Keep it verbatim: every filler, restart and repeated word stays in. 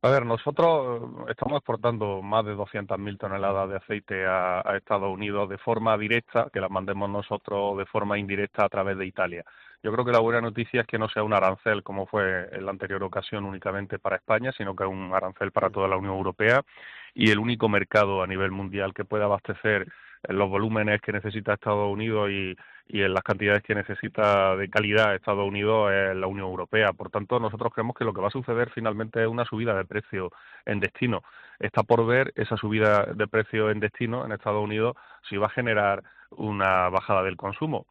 A ver, nosotros eh, estamos exportando más de doscientas mil toneladas de aceite a, a Estados Unidos de forma directa, que las mandemos nosotros de forma indirecta a través de Italia. Yo creo que la buena noticia es que no sea un arancel como fue en la anterior ocasión únicamente para España, sino que es un arancel para toda la Unión Europea y el único mercado a nivel mundial que puede abastecer en los volúmenes que necesita Estados Unidos y, y en las cantidades que necesita de calidad Estados Unidos es la Unión Europea. Por tanto, nosotros creemos que lo que va a suceder finalmente es una subida de precio en destino. Está por ver esa subida de precio en destino en Estados Unidos si va a generar una bajada del consumo.